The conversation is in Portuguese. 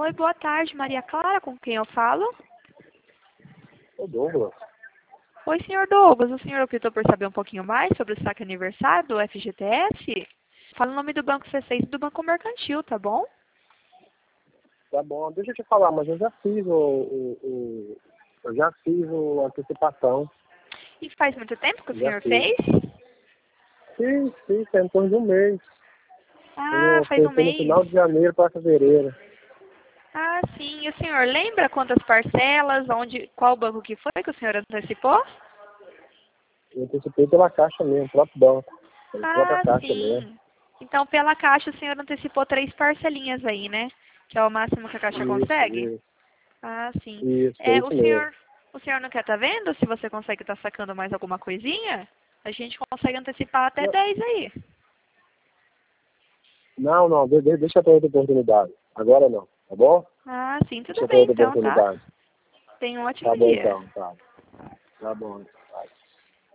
Oi, boa tarde, Maria Clara, com quem eu falo? Ô Douglas, Oi, senhor Douglas, o senhor optou por saber um pouquinho mais sobre o saque aniversário do FGTS? Fala o nome do Banco C6 e do Banco Mercantil, tá bom? tá bom, deixa eu te falar, mas eu já fiz eu já fiz a antecipação. E faz muito tempo que o Já senhor fiz. fez? Fiz, tem em torno de um mês. Ah, faz um Foi no mês. final de janeiro para fevereiro. Ah, sim. E o senhor lembra quantas parcelas, qual banco que foi que o senhor antecipou? Eu antecipei pela Caixa mesmo, próprio banco. Pela própria Ah, Caixa mesmo. sim. Então, pela Caixa, o senhor antecipou 3 parcelinhas aí, né? Que é o máximo que a Caixa consegue? Isso, Ah, sim. foi É, isso mesmo. o senhor não quer estar vendo se você consegue estar sacando mais alguma coisinha? A gente consegue antecipar até Não, 10 aí. deixa eu ter outra oportunidade. Agora não, tá bom? Ah, sim, Deixa tudo eu ter bem outra então, tá? oportunidade. Tenha um Tá ótimo bom dia. então, tá. Tá bom.